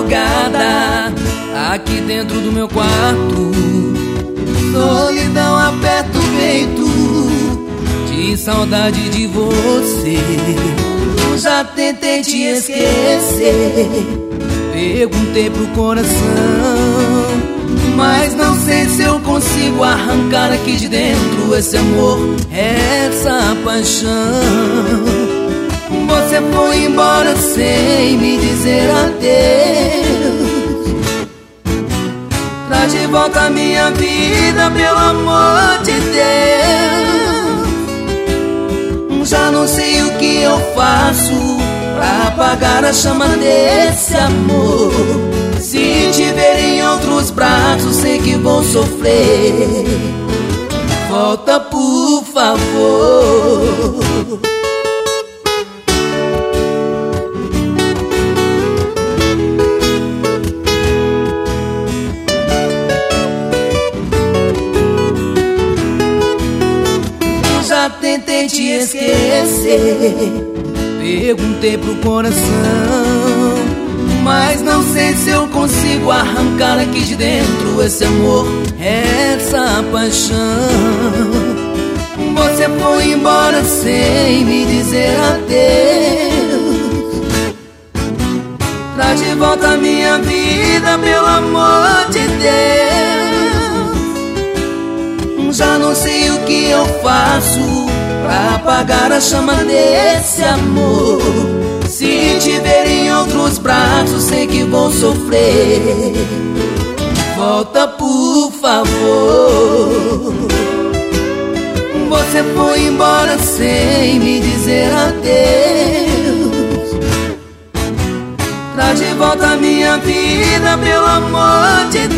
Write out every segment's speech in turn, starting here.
madrugada, aqui dentro do meu quarto, solidão aperta o peito, de saudade de você. Já tentei te esquecer, perguntei pro coração, mas não sei se eu consigo arrancar aqui de dentro esse amor, essa paixão. Você foi embora sem me dizer adeus. Traz de volta a minha vida, pelo amor de Deus. Já não sei o que eu faço pra apagar a chama desse amor. Se te ver em outros braços, sei que vou sofrer. Volta, por favor. Já tentei te esquecer, perguntei pro coração, mas não sei se eu consigo arrancar aqui de dentro esse amor, essa paixão. Você foi embora sem me dizer adeus. Traz de volta a minha vida, pelo amor de Deus. Já não sei o que eu faço pra apagar a chama desse amor. Se te ver em outros braços, sei que vou sofrer. Volta, por favor. Você foi embora sem me dizer adeus. Traz de volta a minha vida, pelo amor de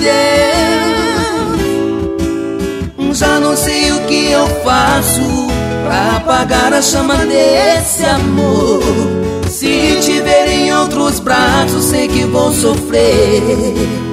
Deus. Já não sei o que eu faço pra apagar a chama desse amor. Se te ver em outros braços, sei que vou sofrer.